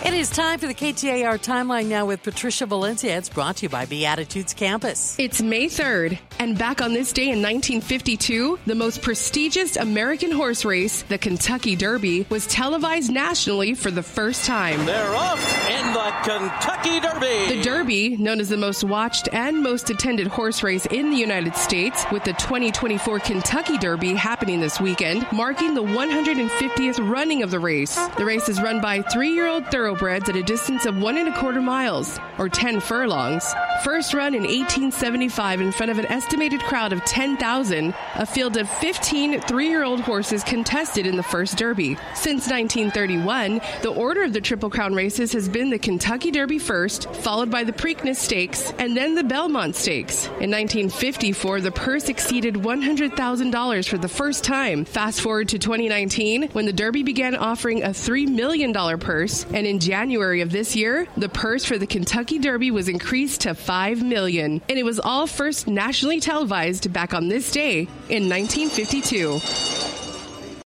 It is time for the KTAR Timeline now with Patricia Valencia. It's brought to you by Beatitudes Campus. It's May 3rd, and back on this day in 1952, the most prestigious American horse race, the Kentucky Derby, was televised nationally for the first time. They're off in the Kentucky Derby. The Derby, known as the most watched and most attended horse race in the United States, with the 2024 Kentucky Derby happening this weekend, marking the 150th running of the race. The race is run by 3-year-old thoroughbreds at a distance of 1 1/4 miles, or 10 furlongs. First run in 1875 in front of an estimated crowd of 10,000, a field of 15 3-year-old horses contested in the first Derby. Since 1931, the order of the Triple Crown races has been the Kentucky Derby first, followed by the Preakness Stakes, and then the Belmont Stakes. In 1954, the purse exceeded $100,000 for the first time. Fast forward to 2019, when the Derby began offering a $3 million purse, and in January of this year, the purse for the Kentucky Derby was increased to $5 million, and it was all first nationally televised back on this day in 1952.